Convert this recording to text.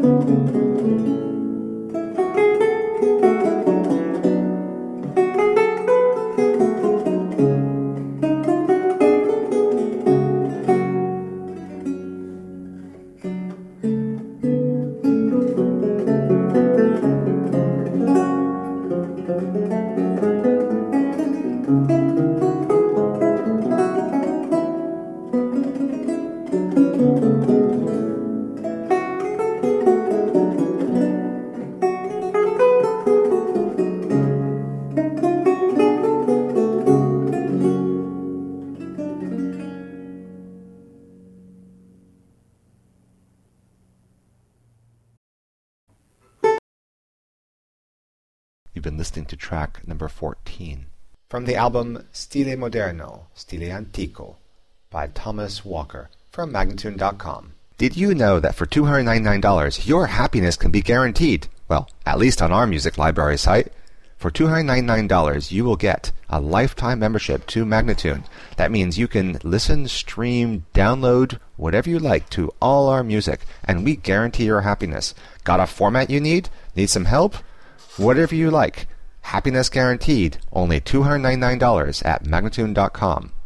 You've been listening to track number 14 from the album Stile Moderno, Stile Antico by Thomas Walker from Magnatune.com. Did you know that for $299 your happiness can be guaranteed? Well, at least on our music library site. For $299 you will get a lifetime membership to Magnatune. That means you can listen, stream, download, whatever you like to all our music, and we guarantee your happiness. Got a format you need? Need some help? Whatever you like. Happiness guaranteed. Only $299 at Magnatune.com.